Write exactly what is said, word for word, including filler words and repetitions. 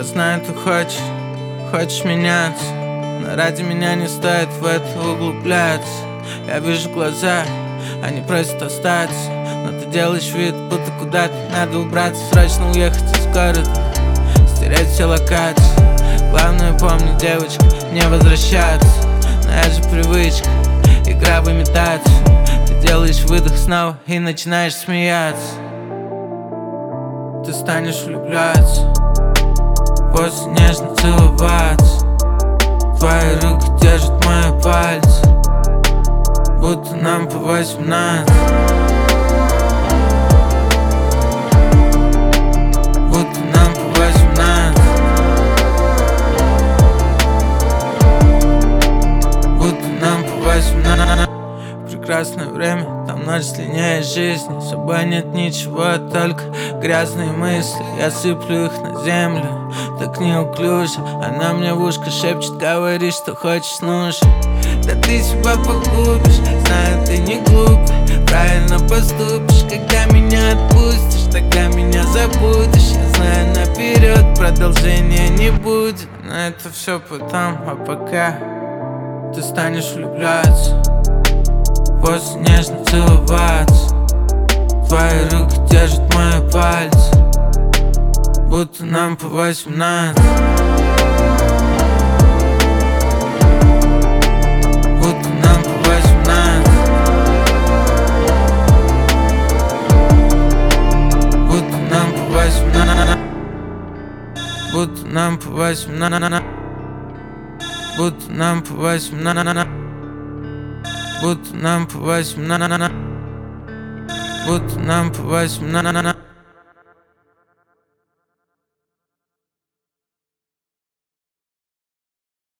знаю, ты хочешь, хочешь меняться, но ради меня не стоит в это углубляться. Я вижу глаза, они просят остаться, но ты делаешь вид, будто куда-то надо убраться. Срочно уехать из города, стереть все локации. Главное помни, девочка, не возвращаться. Но я же привычка, игра в имитацию. Ты делаешь выдох снова и начинаешь смеяться. Ты станешь влюбляться, после нежно целоваться. Твои руки держат мои пальцы, будто нам по восемнадцать. Будто нам по восемнадцать. Будто нам по восемнадцать. Прекрасное время, там ночь длиннее жизни. С собой нет ничего, только грязные мысли. Я сыплю их на землю, так неуклюже. Она мне в ушко шепчет, говори, что хочешь, слушай. Да ты себя погубишь, знаю, ты не глупый. Правильно поступишь, когда меня отпустишь. Тогда меня забудешь, я знаю наперед, продолжения не будет. Но это все потом, а пока ты станешь влюбляться, после нежно целоваться. Твои руки держат мои пальцы, будто нам по восемнадцать. Будто нам по восемнадцать. Будто нам по восемнадцать. Будто нам по восемнадцать. Будто нам по восемнадцать. Будто нам по восемнадцать. Будто нам по восемнадцать.